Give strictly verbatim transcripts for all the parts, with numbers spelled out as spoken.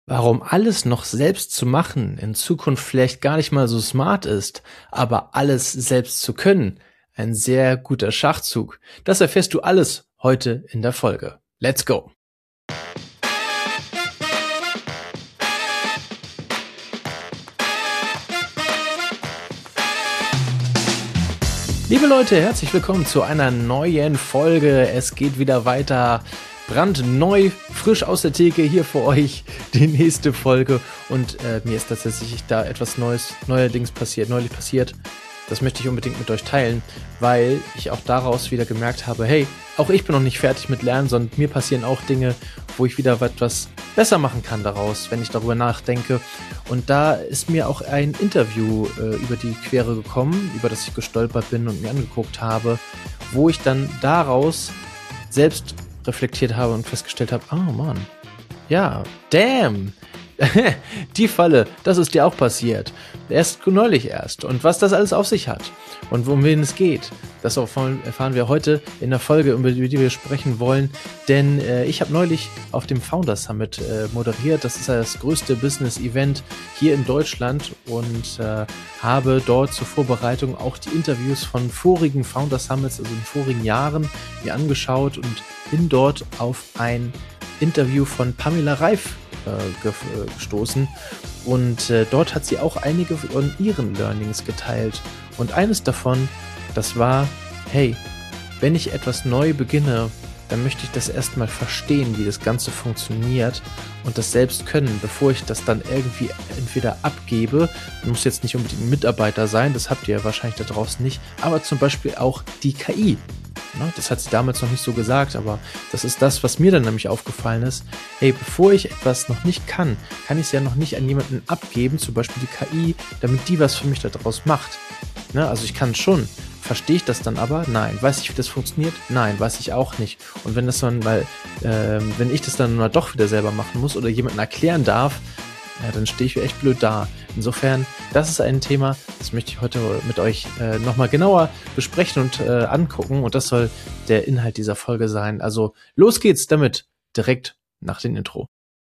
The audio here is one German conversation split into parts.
Warum alles noch selbst zu machen in Zukunft vielleicht gar nicht mal so smart ist, aber alles selbst zu können, ein sehr guter Schachzug. Das erfährst du alles heute in der Folge. Let's go! Liebe Leute, herzlich willkommen zu einer neuen Folge. Es geht wieder weiter. Brandneu, frisch aus der Theke hier für euch die nächste Folge und äh, mir ist tatsächlich da etwas Neues, neuerdings passiert, neulich passiert. Das möchte ich unbedingt mit euch teilen, weil ich auch daraus wieder gemerkt habe, hey, auch ich bin noch nicht fertig mit Lernen, sondern mir passieren auch Dinge, wo ich wieder etwas besser machen kann daraus, wenn ich darüber nachdenke. Und da ist mir auch ein Interview äh, über die Quere gekommen, über das ich gestolpert bin und mir angeguckt habe, wo ich dann daraus selbst reflektiert habe und festgestellt habe, oh Mann, ja, damn, die Falle, das ist dir auch passiert. Erst neulich erst. Und was das alles auf sich hat und um wen es geht, das erfahren wir heute in der Folge, über die wir sprechen wollen. Denn äh, ich habe neulich auf dem Founders Summit äh, moderiert. Das ist ja das größte Business-Event hier in Deutschland und äh, habe dort zur Vorbereitung auch die Interviews von vorigen Founders Summits, also in vorigen Jahren, mir angeschaut und bin dort auf ein Interview von Pamela Reif äh, gestoßen. Und äh, dort hat sie auch einige von ihren Learnings geteilt. Und eines davon, das war, hey, wenn ich etwas neu beginne, dann möchte ich das erstmal verstehen, wie das Ganze funktioniert und das selbst können, bevor ich das dann irgendwie entweder abgebe. Muss jetzt nicht unbedingt ein Mitarbeiter sein, das habt ihr ja wahrscheinlich da draußen nicht, aber zum Beispiel auch die K I. Das hat sie damals noch nicht so gesagt, aber das ist das, was mir dann nämlich aufgefallen ist. Hey, bevor ich etwas noch nicht kann, kann ich es ja noch nicht an jemanden abgeben, zum Beispiel die K I, damit die was für mich daraus macht. Also ich kann es schon. Verstehe ich das dann aber? Nein. Weiß ich, wie das funktioniert? Nein, weiß ich auch nicht. Und wenn das dann, weil, äh, wenn ich das dann mal doch wieder selber machen muss oder jemandem erklären darf, ja, dann stehe ich echt blöd da. Insofern, das ist ein Thema, das möchte ich heute mit euch äh, nochmal genauer besprechen und äh, angucken. Und das soll der Inhalt dieser Folge sein. Also los geht's damit, direkt nach dem Intro.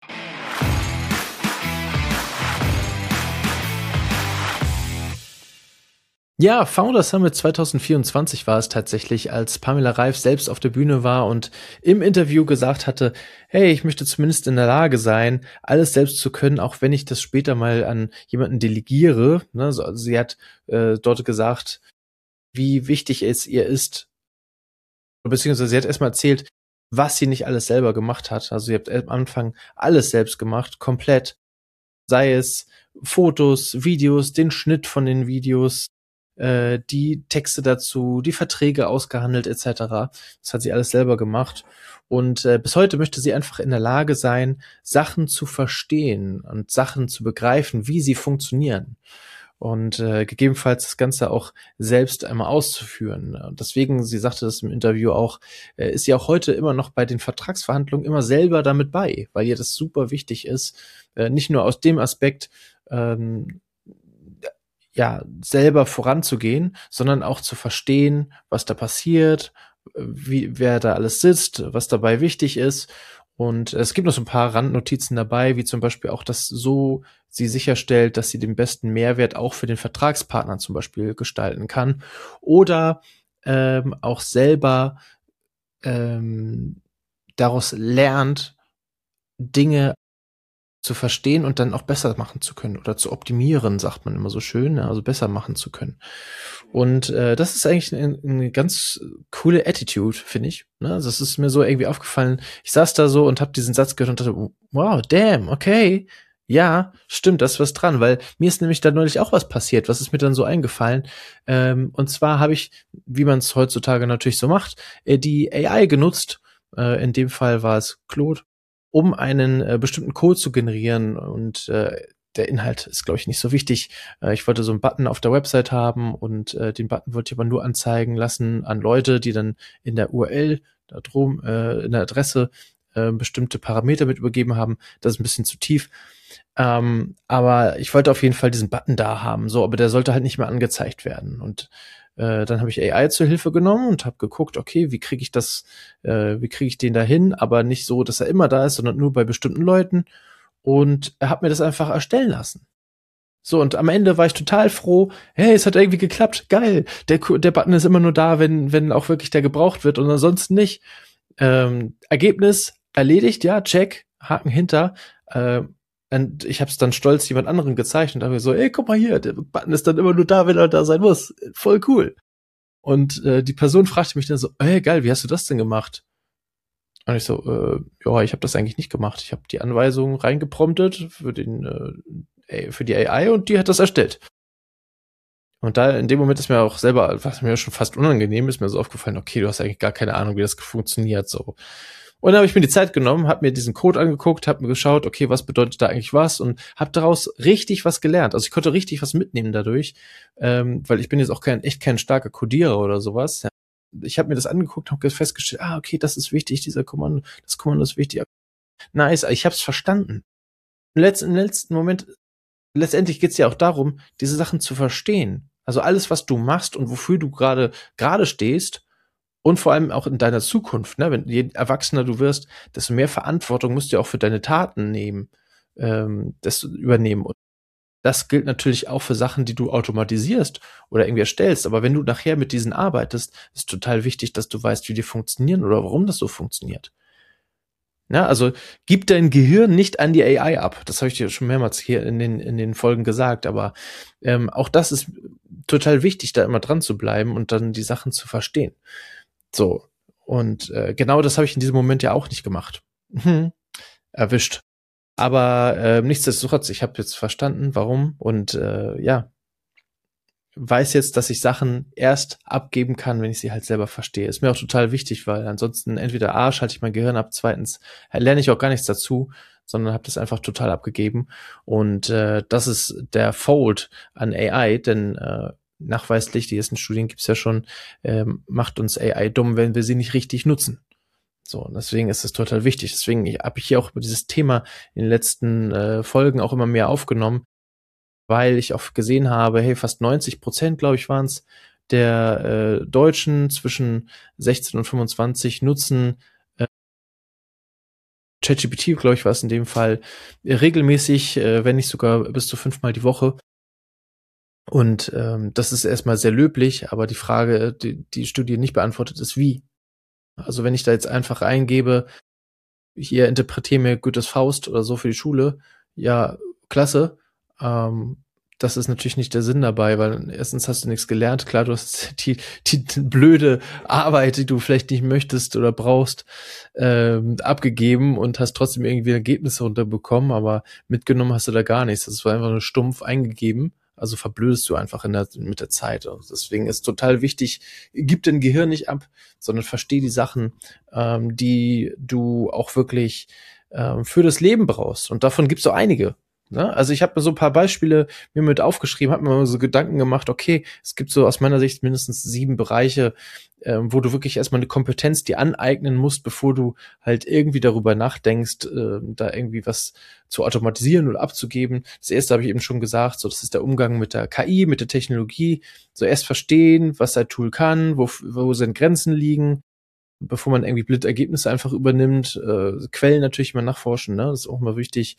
Ja, Founders Summit zwanzig vierundzwanzig war es tatsächlich, als Pamela Reif selbst auf der Bühne war und im Interview gesagt hatte, hey, ich möchte zumindest in der Lage sein, alles selbst zu können, auch wenn ich das später mal an jemanden delegiere. Also sie hat äh, dort gesagt, wie wichtig es ihr ist, beziehungsweise sie hat erstmal erzählt, was sie nicht alles selber gemacht hat. Also sie hat am Anfang alles selbst gemacht, komplett. Sei es Fotos, Videos, den Schnitt von den Videos, die Texte dazu, die Verträge ausgehandelt et cetera. Das hat sie alles selber gemacht. Und äh, bis heute möchte sie einfach in der Lage sein, Sachen zu verstehen und Sachen zu begreifen, wie sie funktionieren. Und äh, gegebenenfalls das Ganze auch selbst einmal auszuführen. Und deswegen, sie sagte das im Interview auch, äh, ist sie auch heute immer noch bei den Vertragsverhandlungen immer selber damit bei, weil ihr das super wichtig ist. Äh, nicht nur aus dem Aspekt, ähm, ja, selber voranzugehen, sondern auch zu verstehen, was da passiert, wie, wer da alles sitzt, was dabei wichtig ist. Und es gibt noch so ein paar Randnotizen dabei, wie zum Beispiel auch, dass so sie sicherstellt, dass sie den besten Mehrwert auch für den Vertragspartner zum Beispiel gestalten kann. Oder ähm, auch selber ähm, daraus lernt, Dinge zu verstehen und dann auch besser machen zu können oder zu optimieren, sagt man immer so schön, also besser machen zu können. Und äh, das ist eigentlich eine, eine ganz coole Attitude, finde ich. Ne? Also das ist mir so irgendwie aufgefallen. Ich saß da so und habe diesen Satz gehört und dachte, wow, damn, okay, ja, stimmt, da ist was dran, weil mir ist nämlich da neulich auch was passiert, was ist mir dann so eingefallen. Ähm, und zwar habe ich, wie man es heutzutage natürlich so macht, äh, die A I genutzt. Äh, in dem Fall war es Claude, um einen äh, bestimmten Code zu generieren und äh, der Inhalt ist, glaube ich, nicht so wichtig. Äh, ich wollte so einen Button auf der Website haben und äh, den Button wollte ich aber nur anzeigen lassen an Leute, die dann in der U R L, da drum, äh, in der Adresse äh, bestimmte Parameter mit übergeben haben. Das ist ein bisschen zu tief. Ähm, aber ich wollte auf jeden Fall diesen Button da haben, so, aber der sollte halt nicht mehr angezeigt werden. Und äh, dann habe ich A I zur Hilfe genommen und habe geguckt, okay, wie kriege ich das, äh, wie kriege ich den da hin, aber nicht so, dass er immer da ist, sondern nur bei bestimmten Leuten. und habe mir das einfach erstellen lassen. So, und am Ende war ich total froh, hey, es hat irgendwie geklappt, geil, der, der Button ist immer nur da, wenn, wenn auch wirklich der gebraucht wird und ansonsten nicht. Ähm, Ergebnis erledigt, ja, check, Haken hinter. Äh, und ich habe es dann stolz jemand anderen gezeigt und dachte so, ey, guck mal hier, der Button ist dann immer nur da, wenn er da sein muss. Voll cool. Und äh, die Person fragte mich dann so, ey, geil, wie hast du das denn gemacht? Und ich so, äh, ja, ich habe das eigentlich nicht gemacht. Ich habe die Anweisungen reingepromptet für den äh, für die A I und die hat das erstellt. Und da in dem Moment ist mir auch selber, was mir schon fast unangenehm ist, mir so aufgefallen, okay, du hast eigentlich gar keine Ahnung, wie das funktioniert so. Und dann habe ich mir die Zeit genommen, habe mir diesen Code angeguckt, habe mir geschaut, okay, was bedeutet da eigentlich was und habe daraus richtig was gelernt. Also ich konnte richtig was mitnehmen dadurch, ähm, weil ich bin jetzt auch kein echt kein starker Codierer oder sowas. Ich habe mir das angeguckt, habe festgestellt, ah, okay, das ist wichtig, dieser Kommando, das Kommando ist wichtig. Nice, ich habe es verstanden. Im letzten, im letzten Moment, letztendlich geht's ja auch darum, diese Sachen zu verstehen. Also alles, was du machst und wofür du gerade gerade stehst und vor allem auch in deiner Zukunft, ne, wenn je erwachsener du wirst, desto mehr Verantwortung musst du ja auch für deine Taten nehmen, ähm, das übernehmen. Und das gilt natürlich auch für Sachen, die du automatisierst oder irgendwie erstellst. Aber wenn du nachher mit diesen arbeitest, ist total wichtig, dass du weißt, wie die funktionieren oder warum das so funktioniert. Ja, also gib dein Gehirn nicht an die A I ab. Das habe ich dir schon mehrmals hier in den in den Folgen gesagt. Aber ähm, auch das ist total wichtig, da immer dran zu bleiben und dann die Sachen zu verstehen. So, und äh, genau das habe ich in diesem Moment ja auch nicht gemacht. Hm. Erwischt. Aber äh, nichtsdestotrotz, ich habe jetzt verstanden, warum und äh, ja, weiß jetzt, dass ich Sachen erst abgeben kann, wenn ich sie halt selber verstehe. Ist mir auch total wichtig, weil ansonsten entweder A, schalte ich mein Gehirn ab, zweitens lerne ich auch gar nichts dazu, sondern habe das einfach total abgegeben. Und äh, das ist der Fold an A I, denn äh, nachweislich, die ersten Studien gibt's ja schon, ähm, macht uns A I dumm, wenn wir sie nicht richtig nutzen. So, und deswegen ist es total wichtig. Deswegen habe ich hier auch über dieses Thema in den letzten äh, Folgen auch immer mehr aufgenommen, weil ich auch gesehen habe, hey, fast neunzig Prozent, glaube ich, waren es, der äh, Deutschen zwischen sechzehn und fünfundzwanzig nutzen äh, ChatGPT, glaube ich, war es in dem Fall, äh, regelmäßig, äh, wenn nicht sogar bis zu fünfmal die Woche. Und ähm, das ist erstmal sehr löblich, aber die Frage, die die Studie nicht beantwortet, ist wie. Also wenn ich da jetzt einfach eingebe, hier interpretiere mir Goethes Faust oder so für die Schule, ja, klasse. Ähm, das ist natürlich nicht der Sinn dabei, weil erstens hast du nichts gelernt. Klar, du hast die, die blöde Arbeit, die du vielleicht nicht möchtest oder brauchst, ähm, abgegeben und hast trotzdem irgendwie Ergebnisse runterbekommen, aber mitgenommen hast du da gar nichts. Das war einfach nur stumpf eingegeben. Also verblödest du einfach in der, mit der Zeit. Und deswegen ist total wichtig, gib dein Gehirn nicht ab, sondern versteh die Sachen, ähm, die du auch wirklich ähm, für das Leben brauchst. Und davon gibt's so einige. Ne? Also ich habe mir so ein paar Beispiele mir mit aufgeschrieben, habe mir mal so Gedanken gemacht, okay, es gibt so aus meiner Sicht mindestens sieben Bereiche, ähm, wo du wirklich erstmal eine Kompetenz dir aneignen musst, bevor du halt irgendwie darüber nachdenkst, äh, da irgendwie was zu automatisieren oder abzugeben. Das erste habe ich eben schon gesagt, so das ist der Umgang mit der K I, mit der Technologie. So erst verstehen, was dein Tool kann, wo, wo seine Grenzen liegen, bevor man irgendwie blind Ergebnisse einfach übernimmt. Äh, Quellen natürlich mal nachforschen, ne? Das ist auch mal wichtig.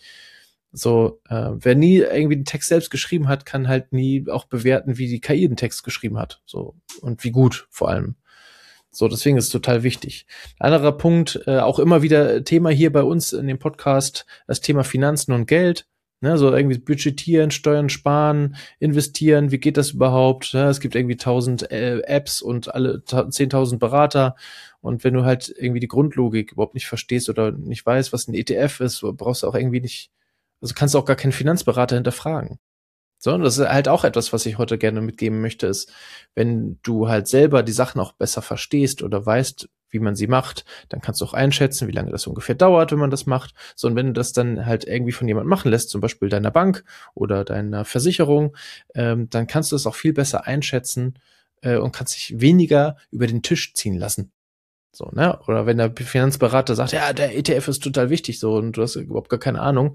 So, äh, wer nie irgendwie den Text selbst geschrieben hat, kann halt nie auch bewerten, wie die K I den Text geschrieben hat. So, und wie gut vor allem. So, deswegen ist es total wichtig. Ein anderer Punkt, äh, auch immer wieder Thema hier bei uns in dem Podcast, das Thema Finanzen und Geld. Ne, so irgendwie budgetieren, Steuern sparen, investieren, wie geht das überhaupt? Ja, es gibt irgendwie tausend äh, Apps und alle zehntausend Berater. Und wenn du halt irgendwie die Grundlogik überhaupt nicht verstehst oder nicht weißt, was ein E T F ist, brauchst du auch irgendwie nicht, also kannst du auch gar keinen Finanzberater hinterfragen. So, und das ist halt auch etwas, was ich heute gerne mitgeben möchte, ist, wenn du halt selber die Sachen auch besser verstehst oder weißt, wie man sie macht, dann kannst du auch einschätzen, wie lange das ungefähr dauert, wenn man das macht. So, und wenn du das dann halt irgendwie von jemandem machen lässt, zum Beispiel deiner Bank oder deiner Versicherung, ähm, dann kannst du es auch viel besser einschätzen äh, und kannst dich weniger über den Tisch ziehen lassen. So, ne? Oder wenn der Finanzberater sagt, ja, der E T F ist total wichtig, so, und du hast überhaupt gar keine Ahnung,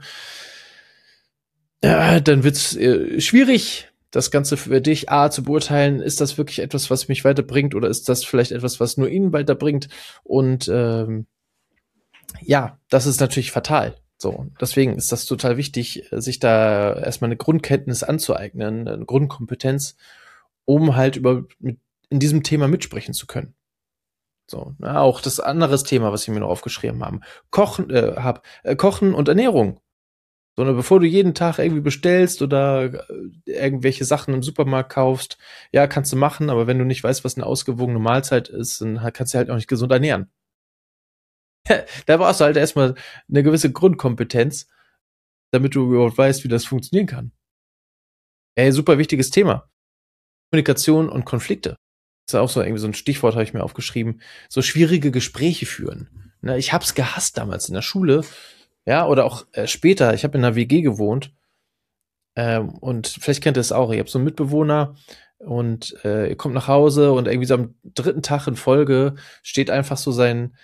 ja, dann wird's äh, schwierig, das Ganze für dich A zu beurteilen, ist das wirklich etwas, was mich weiterbringt, oder ist das vielleicht etwas, was nur ihn weiterbringt? Und ähm, ja, das ist natürlich fatal. So, deswegen ist das total wichtig, sich da erstmal eine Grundkenntnis anzueignen, eine Grundkompetenz, um halt über mit, in diesem Thema mitsprechen zu können. So, na, auch das anderes Thema, was ich mir noch aufgeschrieben habe. Kochen, äh, hab, äh, Kochen und Ernährung. Sondern bevor du jeden Tag irgendwie bestellst oder äh, irgendwelche Sachen im Supermarkt kaufst, ja, kannst du machen, aber wenn du nicht weißt, was eine ausgewogene Mahlzeit ist, dann kannst du halt auch nicht gesund ernähren. Da brauchst du halt erstmal eine gewisse Grundkompetenz, damit du überhaupt weißt, wie das funktionieren kann. Ey, super wichtiges Thema. Kommunikation und Konflikte. Das ist auch so irgendwie so ein Stichwort, habe ich mir aufgeschrieben. So schwierige Gespräche führen. Ne, ich hab's gehasst damals in der Schule. Ja, oder auch äh, später. Ich habe in einer W G gewohnt. Ähm, und vielleicht kennt ihr es auch. Ihr habt so einen Mitbewohner und äh, ihr kommt nach Hause und irgendwie so am dritten Tag in Folge steht einfach so sein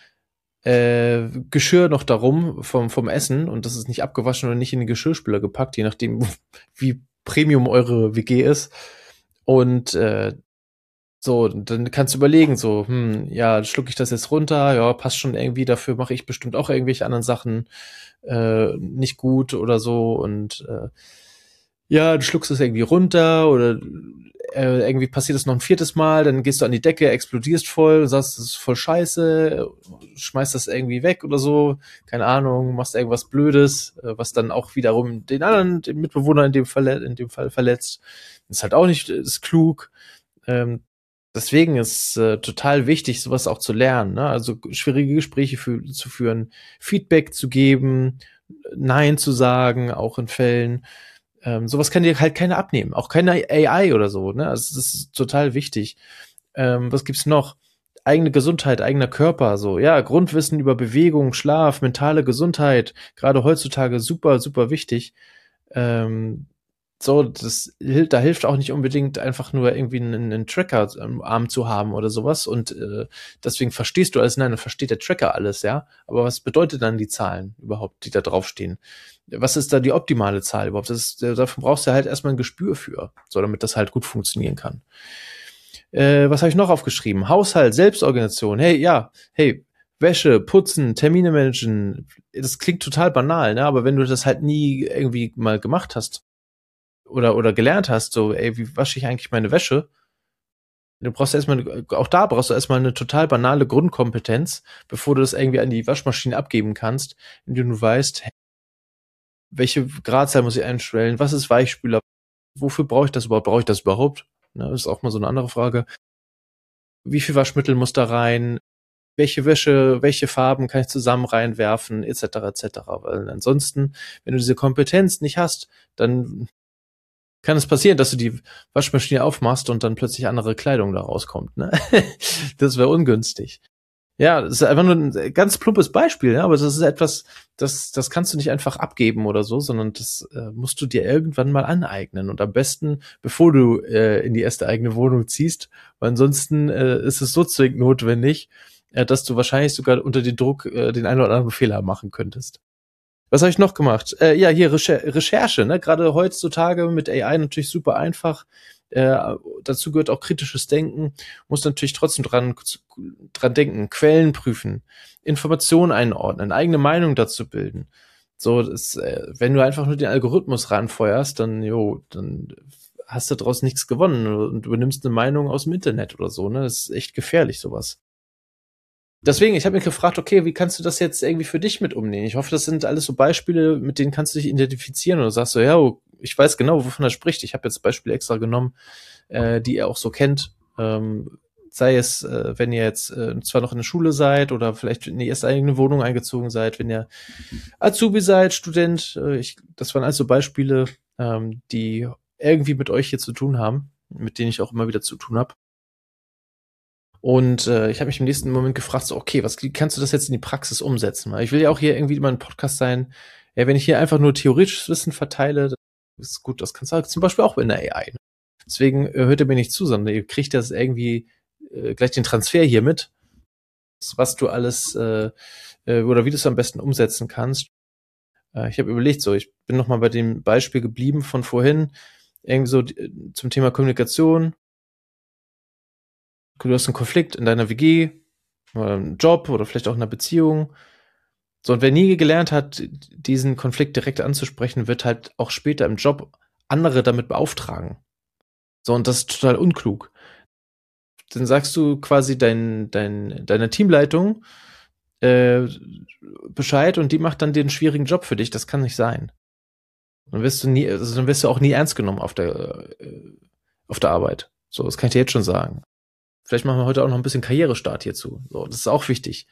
äh, Geschirr noch darum vom, vom Essen und das ist nicht abgewaschen oder nicht in den Geschirrspüler gepackt, je nachdem, wie Premium eure W G ist. Und äh, so, dann kannst du überlegen, so, hm, ja, schlucke ich das jetzt runter, ja, passt schon irgendwie, dafür mache ich bestimmt auch irgendwelche anderen Sachen äh, nicht gut oder so und äh, ja, du schluckst es irgendwie runter oder äh, irgendwie passiert es noch ein viertes Mal, dann gehst du an die Decke, explodierst voll, sagst, das ist voll scheiße, schmeißt das irgendwie weg oder so, keine Ahnung, machst irgendwas Blödes, äh, was dann auch wiederum den anderen, den Mitbewohner in dem Fall, in dem Fall verletzt. Das ist halt auch nicht ist klug. Ähm, deswegen ist äh, total wichtig, sowas auch zu lernen, ne? Also schwierige Gespräche für, zu führen, Feedback zu geben, Nein zu sagen, auch in Fällen. Ähm, sowas kann dir halt keiner abnehmen, auch keine A I oder so, ne? Also das ist total wichtig. Ähm, was gibt's noch? Eigene Gesundheit, eigener Körper, so, ja, Grundwissen über Bewegung, Schlaf, mentale Gesundheit, gerade heutzutage super, super wichtig. Ähm, so, das hilft, da hilft auch nicht unbedingt einfach nur irgendwie einen, einen Tracker am Arm zu haben oder sowas und äh, deswegen verstehst du alles, nein, dann versteht der Tracker alles, ja, aber was bedeutet dann die Zahlen überhaupt, die da draufstehen? Was ist da die optimale Zahl überhaupt? Das ist, äh, dafür brauchst du halt erstmal ein Gespür für, so damit das halt gut funktionieren kann. Äh, was habe ich noch aufgeschrieben? Haushalt, Selbstorganisation. Hey, ja, hey, Wäsche, putzen, Termine managen. Das klingt total banal, ne? Aber wenn du das halt nie irgendwie mal gemacht hast oder oder gelernt hast, so, ey, wie wasche ich eigentlich meine Wäsche? Du brauchst erstmal, auch da brauchst du erstmal eine total banale Grundkompetenz, bevor du das irgendwie an die Waschmaschine abgeben kannst, indem du weißt, welche Gradzahl muss ich einstellen, was ist Weichspüler, wofür brauche ich das überhaupt, brauche ich das überhaupt? Ne, das ist auch mal so eine andere Frage. Wie viel Waschmittel muss da rein? Welche Wäsche, welche Farben kann ich zusammen reinwerfen, et cetera, et cetera. Weil ansonsten, wenn du diese Kompetenz nicht hast, dann kann es passieren, dass du die Waschmaschine aufmachst und dann plötzlich andere Kleidung da rauskommt. Ne? Das wäre ungünstig. Ja, das ist einfach nur ein ganz plumpes Beispiel, ja, aber das ist etwas, das, das kannst du nicht einfach abgeben oder so, sondern das äh, musst du dir irgendwann mal aneignen und am besten, bevor du äh, in die erste eigene Wohnung ziehst, weil ansonsten äh, ist es so zwingend notwendig, äh, dass du wahrscheinlich sogar unter dem Druck äh, den einen oder anderen Fehler machen könntest. Was habe ich noch gemacht? Äh, ja, hier Recher Recherche, ne? Gerade heutzutage mit A I natürlich super einfach. Äh, dazu gehört auch kritisches Denken. Muss natürlich trotzdem dran, dran denken, Quellen prüfen, Informationen einordnen, eigene Meinung dazu bilden. So, das, äh, wenn du einfach nur den Algorithmus ranfeuerst, dann, jo, dann hast du daraus nichts gewonnen und übernimmst eine Meinung aus dem Internet oder so, ne? Das ist echt gefährlich, sowas. Deswegen, ich habe mich gefragt, okay, wie kannst du das jetzt irgendwie für dich mit umnehmen? Ich hoffe, das sind alles so Beispiele, mit denen kannst du dich identifizieren und du sagst so, ja, ich weiß genau, wovon er spricht. Ich habe jetzt Beispiele extra genommen, äh, die er auch so kennt. Ähm, sei es, äh, wenn ihr jetzt äh, zwar noch in der Schule seid oder vielleicht in die erste eigene Wohnung eingezogen seid, wenn ihr Azubi seid, Student. Äh, ich, das waren also Beispiele, ähm, die irgendwie mit euch hier zu tun haben, mit denen ich auch immer wieder zu tun habe. Und äh, ich habe mich im nächsten Moment gefragt, so, okay, was wie kannst du das jetzt in die Praxis umsetzen? Weil ich will ja auch hier irgendwie immer ein Podcast sein. Ja, wenn ich hier einfach nur theoretisches Wissen verteile, das ist gut, das kannst du halt zum Beispiel auch in der A I. Ne? Deswegen äh, hört ihr mir nicht zu, sondern ihr kriegt das irgendwie äh, gleich den Transfer hier mit, was du alles äh, äh, oder wie du es am besten umsetzen kannst. Äh, ich habe überlegt, so, ich bin noch mal bei dem Beispiel geblieben von vorhin, irgendwie so äh, zum Thema Kommunikation. Du hast einen Konflikt in deiner W G, oder einen Job oder vielleicht auch in einer Beziehung. So, und wer nie gelernt hat, diesen Konflikt direkt anzusprechen, wird halt auch später im Job andere damit beauftragen. So, und das ist total unklug. Dann sagst du quasi dein, dein, deiner Teamleitung äh, Bescheid und die macht dann den schwierigen Job für dich. Das kann nicht sein. Dann wirst du nie, also dann wirst du auch nie ernst genommen auf der, äh, auf der Arbeit. So, das kann ich dir jetzt schon sagen. Vielleicht machen wir heute auch noch ein bisschen Karrierestart hierzu. So, das ist auch wichtig.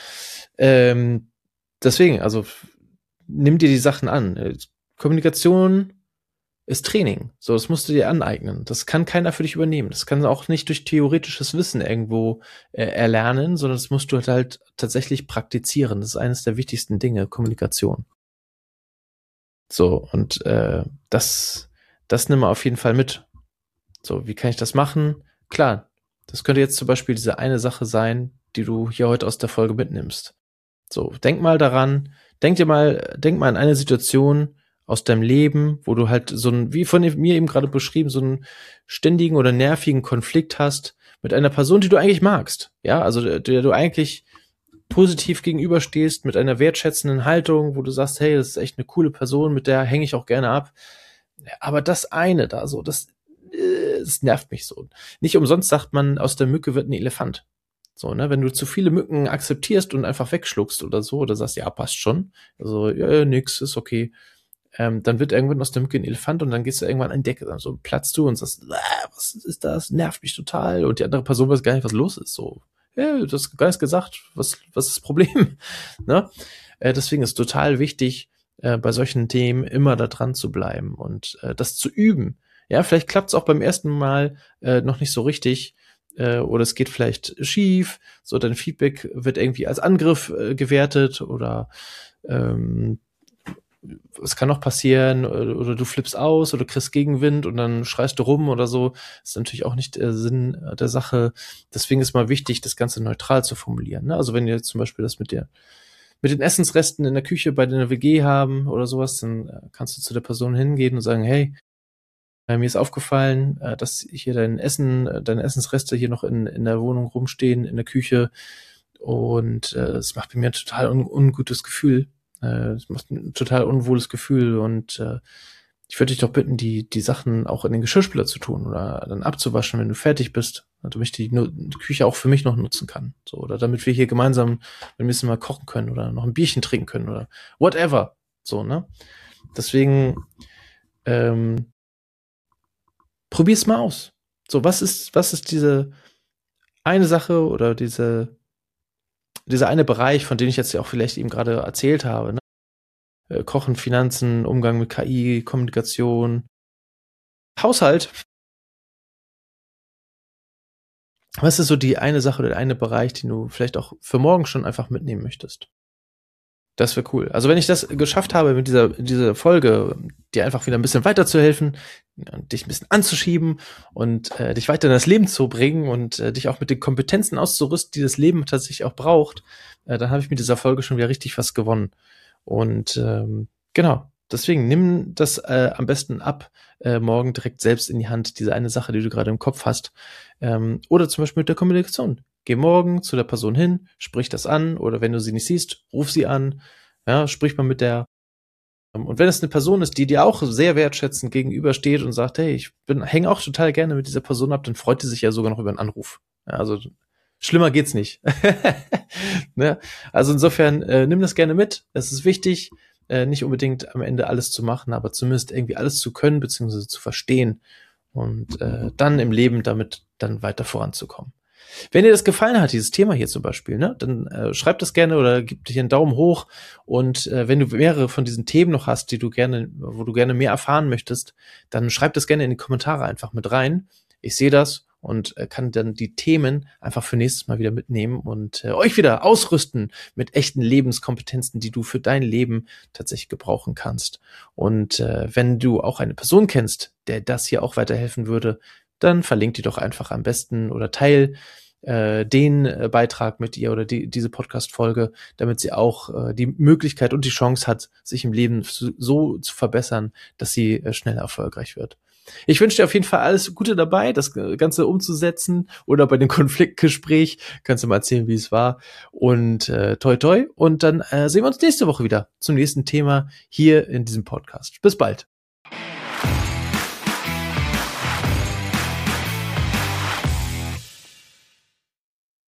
Ähm, deswegen, also nimm dir die Sachen an. Kommunikation ist Training. So, das musst du dir aneignen. Das kann keiner für dich übernehmen. Das kann auch nicht durch theoretisches Wissen irgendwo äh, erlernen, sondern das musst du halt, halt tatsächlich praktizieren. Das ist eines der wichtigsten Dinge, Kommunikation. So, und äh, das, das nimm mal auf jeden Fall mit. So, wie kann ich das machen? Klar, das könnte jetzt zum Beispiel diese eine Sache sein, die du hier heute aus der Folge mitnimmst. So, denk mal daran, denk dir mal, denk mal an eine Situation aus deinem Leben, wo du halt so ein, wie von mir eben gerade beschrieben, so einen ständigen oder nervigen Konflikt hast mit einer Person, die du eigentlich magst. Ja, also der, der du eigentlich positiv gegenüberstehst, mit einer wertschätzenden Haltung, wo du sagst, hey, das ist echt eine coole Person, mit der hänge ich auch gerne ab. Aber das eine da so, das, das nervt mich so. Nicht umsonst sagt man, aus der Mücke wird ein Elefant. So, ne, wenn du zu viele Mücken akzeptierst und einfach wegschluckst oder so, oder sagst, ja, passt schon, also, ja, nix, ist okay, ähm, dann wird irgendwann aus der Mücke ein Elefant und dann gehst du irgendwann an die Decke, dann so platzt du und sagst, was ist das, nervt mich total, und die andere Person weiß gar nicht, was los ist, so, ja, du hast gar nichts gesagt, was, was ist das Problem, ne, äh, deswegen ist total wichtig, äh, bei solchen Themen immer da dran zu bleiben und äh, das zu üben, ja, vielleicht klappt es auch beim ersten Mal äh, noch nicht so richtig, oder es geht vielleicht schief, so dein Feedback wird irgendwie als Angriff äh, gewertet oder ähm, es kann noch passieren oder, oder du flippst aus oder kriegst Gegenwind und dann schreist du rum oder so. Das ist natürlich auch nicht der Sinn der Sache. Deswegen ist mal wichtig, das Ganze neutral zu formulieren. Ne? Also wenn ihr zum Beispiel das mit der mit den Essensresten in der Küche bei deiner W G haben oder sowas, dann kannst du zu der Person hingehen und sagen, hey, mir ist aufgefallen, dass hier dein Essen, deine Essensreste hier noch in, in der Wohnung rumstehen, in der Küche. Und es äh, macht bei mir ein total un, ungutes Gefühl. Es äh, macht ein total unwohles Gefühl. Und äh, ich würde dich doch bitten, die, die Sachen auch in den Geschirrspüler zu tun oder dann abzuwaschen, wenn du fertig bist. Damit ich die, die Küche auch für mich noch nutzen kann. So, oder damit wir hier gemeinsam ein bisschen mal kochen können oder noch ein Bierchen trinken können oder whatever. So, ne? Deswegen, ähm, probier's mal aus. So, was ist, was ist diese eine Sache oder diese, dieser eine Bereich, von dem ich jetzt ja auch vielleicht eben gerade erzählt habe, ne? Äh, Kochen, Finanzen, Umgang mit K I, Kommunikation, Haushalt. Was ist so die eine Sache oder der eine Bereich, den du vielleicht auch für morgen schon einfach mitnehmen möchtest? Das wäre cool. Also wenn ich das geschafft habe, mit dieser, dieser Folge dir einfach wieder ein bisschen weiterzuhelfen, dich ein bisschen anzuschieben und äh, dich weiter in das Leben zu bringen und äh, dich auch mit den Kompetenzen auszurüsten, die das Leben tatsächlich auch braucht, äh, dann habe ich mit dieser Folge schon wieder richtig was gewonnen. Und ähm, genau, deswegen nimm das äh, am besten ab, äh, morgen direkt selbst in die Hand, diese eine Sache, die du gerade im Kopf hast. Ähm, oder zum Beispiel mit der Kommunikation. Geh morgen zu der Person hin, sprich das an, oder wenn du sie nicht siehst, ruf sie an, ja, sprich mal mit der. Und wenn es eine Person ist, die dir auch sehr wertschätzend gegenübersteht und sagt, hey, ich bin, hänge auch total gerne mit dieser Person ab, dann freut die sich ja sogar noch über einen Anruf. Ja, also schlimmer geht's nicht. Ne? Also insofern, äh, nimm das gerne mit. Es ist wichtig, äh, nicht unbedingt am Ende alles zu machen, aber zumindest irgendwie alles zu können, beziehungsweise zu verstehen und äh, dann im Leben damit dann weiter voranzukommen. Wenn dir das gefallen hat, dieses Thema hier zum Beispiel, ne, dann äh, schreib das gerne oder gib dir einen Daumen hoch. Und äh, wenn du mehrere von diesen Themen noch hast, die du gerne, wo du gerne mehr erfahren möchtest, dann schreib das gerne in die Kommentare einfach mit rein. Ich sehe das und äh, kann dann die Themen einfach für nächstes Mal wieder mitnehmen und äh, euch wieder ausrüsten mit echten Lebenskompetenzen, die du für dein Leben tatsächlich gebrauchen kannst. Und äh, wenn du auch eine Person kennst, der das hier auch weiterhelfen würde, dann verlink die doch einfach am besten oder teil äh, den äh, Beitrag mit ihr oder die, diese Podcast-Folge, damit sie auch äh, die Möglichkeit und die Chance hat, sich im Leben so, so zu verbessern, dass sie äh, schnell erfolgreich wird. Ich wünsche dir auf jeden Fall alles Gute dabei, das Ganze umzusetzen oder bei dem Konfliktgespräch. Kannst du mal erzählen, wie es war. Und äh, toi toi. Und dann äh, sehen wir uns nächste Woche wieder zum nächsten Thema hier in diesem Podcast. Bis bald.